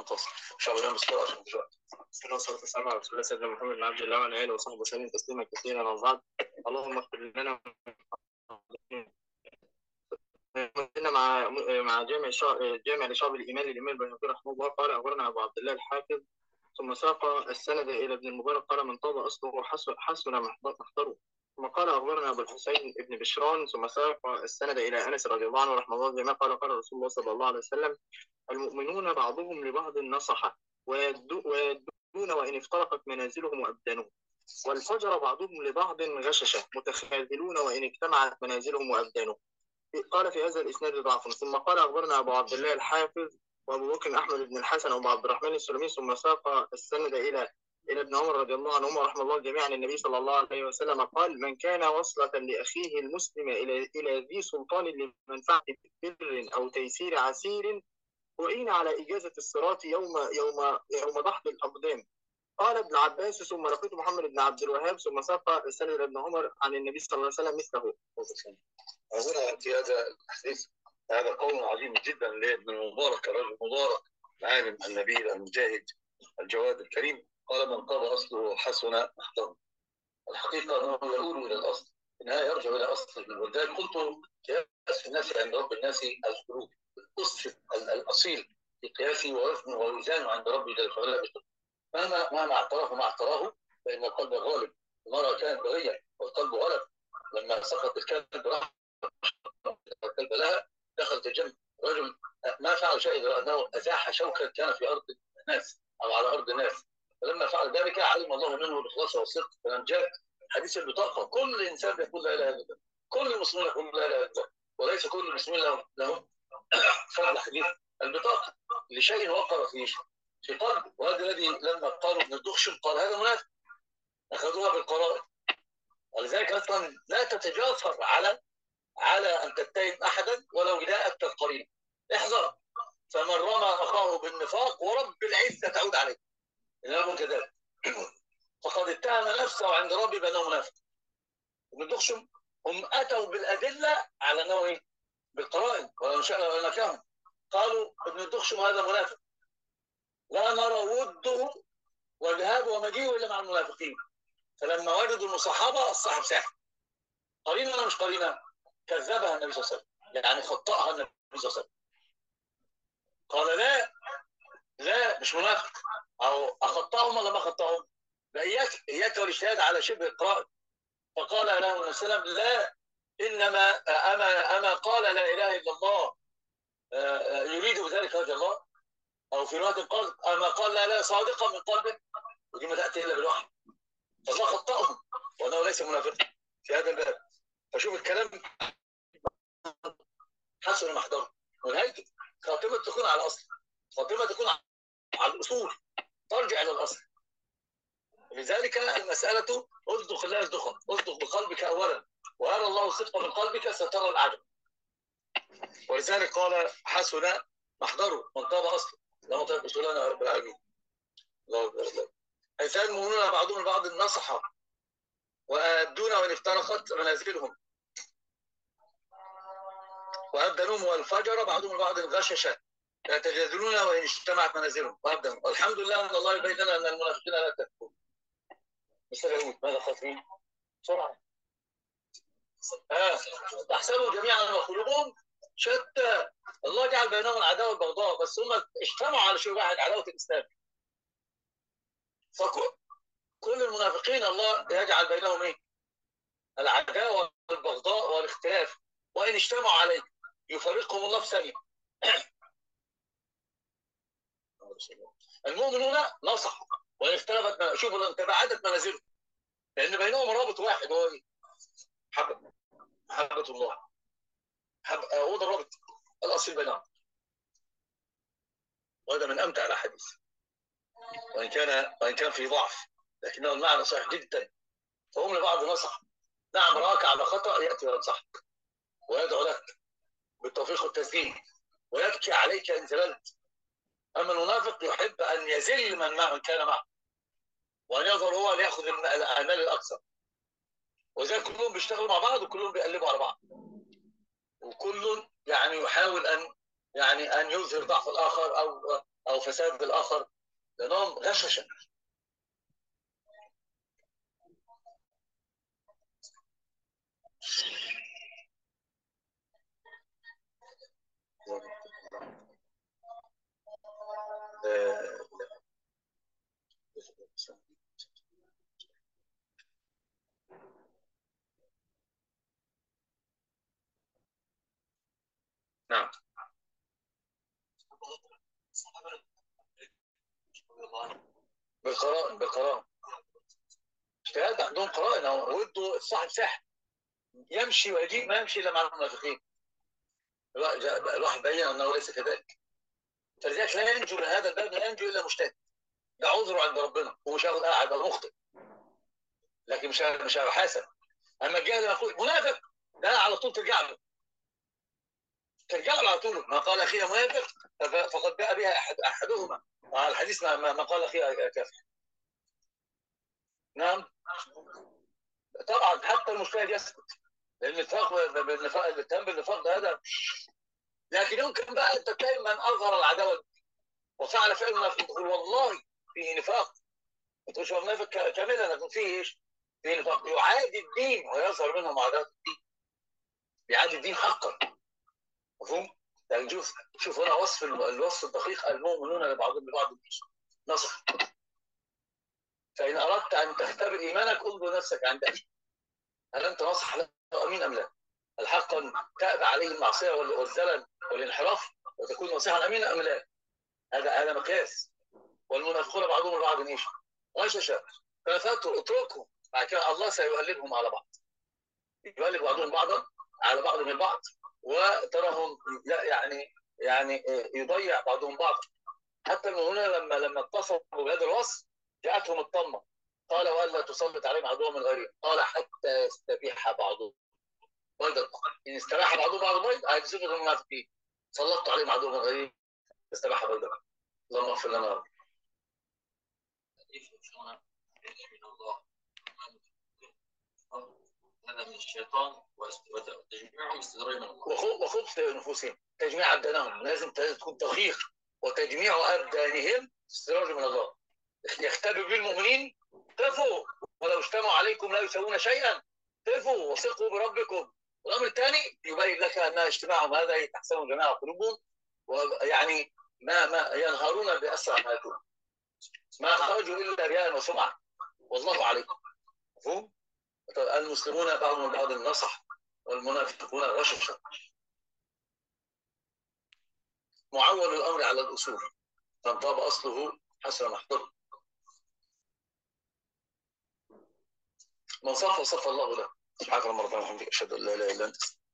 منتصر ان شاء الله بسرعه عشان مش وقت. والصلاه والسلام على رسول الله سيدنا محمد بن عبد الله وعلى اله وصحبه وسلم تسليما كثيرا وبعد. اللهم اغفر لنا مع جامع لشعب الايمان للامام البيهقي رحمه الله قال اخبرنا ابو عبد الله الحافظ ثم ساق السند الى ابن المبارك قال من طاب اصله حسن محضره. ثم قال اخبرنا ابو الحسين ابن بشران ثم ساق السند الى انس رضي الله عنه رحمه الله بما قال رسول الله صلى الله عليه وسلم المؤمنون بعضهم لبعض نصحة ويدون وإن افترقت منازلهم وأبدانهم، والفجر بعضهم لبعض غششة متخاذلون وإن اجتمعت منازلهم وأبدانهم. قال في هذا الإسناد ضعف. ثم قال أخبرنا أبو عبد الله الحافظ وأبو بكر أحمد بن الحسن وأبو عبد الرحمن السلمي ثم ساق السند إلى ابن عمر رضي الله عنهما ورحمه الله جميعا النبي صلى الله عليه وسلم قال من كان وصلة لأخيه المسلم إلى ذي سلطان لمنفعة بر أو تيسير عسير وإن على إجازة الصراط يوم دحض الأقدام. قال ابن عباس ثم لقيت محمد بن عبد الوهاب ثم ساق السند ابن عمر عن النبي صلى الله عليه وسلم مثله. هنا في هذا الحديث هذا قول عظيم جدا لابن المبارك الرجل المبارك العالم النبيل المجاهد الجواد الكريم. قال من قضى أصله حسن محضره. الحقيقة أنه يؤول إلى الأصل، إنها يرجع إلى أصله. ولذلك قلت قياس الناس عند رب الناس القلوب، الأصل الأصيل في قياسه ووزنه ووزانه عند ربي جل وعلا. مهما اعتراه ما اعتراه فإن القلب غالب. المرأة كانت بغية والقلب غلب. لما سقط الكلب الكلب لها دخلت الجنة. رجل ما فعل شيء غير أنه أزاح شوكا كان في أرض الناس أو على أرض الناس، فلما فعل ذلك علم الله منه الإخلاص والصدق فنجاه. حديث البطاقة كل إنسان يقول لا إله إلا الله، كل المسلمين يقول لا إله إلا الله، وليس كل المسلمين لهم فضل حديث البطاقة لشيء وقر في قلبه. وهذا الذي لما قالوا ابن الدخشم قال هذا منافق، أخذوها بالقرائن. ولذلك أصلا لا تتجاسر على أن تتهم أحدا ولو جاءت القرينة. احذر، فمن رمى أخاه بالنفاق ورب العزة تعود عليه إنه كذلك فقد اتهم نفسه عند ربي بأنه منافق. ابن الدخشم هم أتوا بالأدلة على أنه بالقرائن ولو شاء لنكاهم. قالوا ابن الدخشم هذا منافق لا نرى وده وذهابه ومجيئه إلا مع المنافقين. فلما وجدوا المصاحبة الصاحب ساحب. قرينة ولا مش قرينة؟ كذبها النبي صلى الله عليه وسلم، يعني خطأها النبي صلى الله عليه وسلم. قال لا مش منافق، أو أخطأهم ولا ما أخطأهم؟ إياك والاجتهاد على شبه القراءة. فقال له النبي صلى الله عليه وسلم لا، إنما أما قال لا إله إلا الله يريد بذلك وجه الله، أو في رواية قال أما قال لا إله صادقا من قلبه، ودي ما تأتي إلا بالوحي. فالله خطأهم وأنه ليس منافق في هذا الباب. فشوف الكلام حسن محضره ونهايته. خاتمة تكون على الأصل، خاتمة تكون على الأصول، ترجع إلى الأصل. لذلك المسألة اصدق لا يصدقها، اصدق بقلبك أولا وأرى الله الصدق من قلبك سترى العجب. ولذلك قال حسن محضره من طاب أصله لا مطلق أصولنا يا رب العالمين. الله أكبر. حيث المؤمنون بعضهم البعض النصحة وأدون وإن افترقت منازلهم وأبدلهم والفجر بعضهم البعض غششة يتجادلون وإن اجتمعت منازلهم وأبدلهم. والحمد لله أن الله يبين لنا أن المنافقين لا تكفون. مستر يهود ماذا خاطرين؟ بسرعة. تحسبوا جميعا وقلوبهم شتى. الله جعل بينهم العداوة والبغضاء، بس هم اجتمعوا على شيء واحد، عداوة الإسلام. فكل المنافقين الله يجعل بينهم ايه؟ العداوة والبغضاء والاختلاف، وإن اجتمعوا عليه يفرقهم الله في ثانية. المؤمنون نصحوا وإن اختلفت، شوفوا ان تباعدت منازلهم لأن بينهم رابط واحد هو ايه؟ محبة الله. هو ده الرابط الأصيل بينهم. وهذا من أمتع الأحاديث وإن كان في ضعف، لكنه المعنى صحيح جدا. فهم لبعض نصح. نعم راك على خطأ يأتي وينصحك ويدعو لك بالتوفيق والتسديد ويبكي عليك إن زللت. أما المنافق يحب أن يذل من كان معه وأن يظهر هو ليأخذ المال الأكثر. وذلك كلهم بيشتغلوا مع بعض وكلهم بيقلبوا على بعض، وكل يعني يحاول أن يظهر ضعف الآخر أو فساد بالآخر لأنهم غششا. نعم. بالقرائن اجتهاد عندهم قرائن، ودوا صاحب سحر يمشي ويجيء ما يمشي الا مع المنافقين. الواحد بين انه ليس كذلك، فلذلك لا ينجو من هذا الباب، لا ينجو الا مجتهد، ده عذره عند ربنا، ومش هاخد قاعد مخطئ لكن مش هيحاسب. اما الجاهل يقول منافق، ده على طول ترجع له على طول. ما قال اخي منافق فقد باء بها احدهما، على الحديث ما قال اخي كافر. نعم طبعا حتى المجتهد يسكت، لان الاتهام بالنفاق ده هذا. لكن يمكن بقى انت تلاقي من اظهر العداوه وفعل فعل منافق تقول والله فيه نفاق، ما تقولش هو منافق كاملا، لكن فيه ايش؟ فيه نفاق يعادي الدين ويظهر منهم عداوه الدين، يعادي الدين حقا. مفهوم؟ يعني شوف هنا الوصف الدقيق، المؤمنون لبعضهم لبعض نصح. فان اردت ان تختبر ايمانك انظر نفسك عند اخي، هل انت ناصح له امين ام لا؟ هل حقا تأبى عليه المعصيه والزلل والانحراف وتكون ناصحا امينا ام لا؟ هذا مقياس. والمنافقون بعضهم البعض ايش؟ غششا اتركهم، بعد كده الله سيقلبهم على بعض، يقلب بعضهم بعضا على بعض من بعض، وتراهم لا يعني يضيع بعضهم بعضا. حتى المؤمنون لما اتصفوا بهذا الوصف جاءتهم الطمه، قال والا تسلط عليهم عدوا من غيرهم، قال حتى يستبيح بعضهم بيضا، ان استباح بعضهم بعض بيض هذه صفه المنافقين، سلطت عليهم عدوا من غيرهم استباح بيضا. اللهم اغفر لنا. هذا من الشيطان وتجميعهم استدراج من الله، وخبث نفوسهم، تجميع ابدانهم، لازم تكون دقيق، وتجميع ابدانهم استدراج من الله. يختبر بالمؤمنين قفوا ولو اجتمعوا عليكم لا يسوون شيئا، قفوا وثقوا بربكم. الامر الثاني يبين لك ان اجتماعهم هذا تحسبهم جميعا قلوبهم، ويعني ما ينهارون باسرع ما يكون، ما خرجوا الا رياء وسمعه، والله عليكم. مفهوم؟ المسلمون بعضهم بعض النصح، والمنافقون غششا. معول الامر على الاصول، من طاب اصله حسن محضره، من صف صف الله له. سبحانك اللهم ربنا وبحمدك اشهد ان لا اله الا انت